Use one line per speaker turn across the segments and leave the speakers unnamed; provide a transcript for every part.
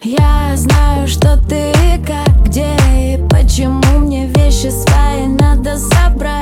Я знаю, что ты как, где и почему. Мне вещи свои надо забрать,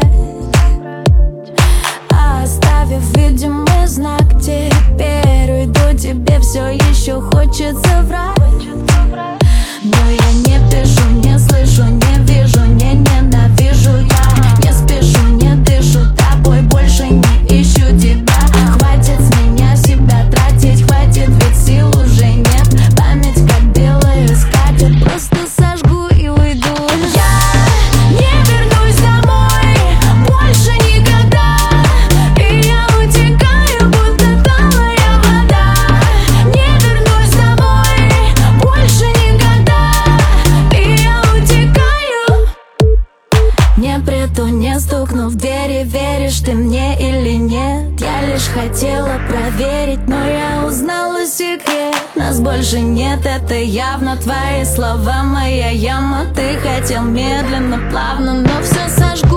оставив видимый знак. Теперь уйду, тебе все еще хочется врать. Но я не пишу, не слышу, не вижу, не ненавижу. Я не спешу, не дышу, тобой больше не ищу тебя. Хватит с меня себя тратить, хватит, ведь сил уже нет. Память как белая искать, я просто сожгу и уйду. Я не вернусь домой больше никогда, и я утекаю, будто талая вода. Не вернусь домой больше никогда, и я утекаю. Не приду, не стукну в двери, веришь ты мне или нет? Я лишь хотела проверить, но я узнала секрет. Нас больше нет, это явно твои слова, моя яма. Ты хотел медленно, плавно, но все сожгу.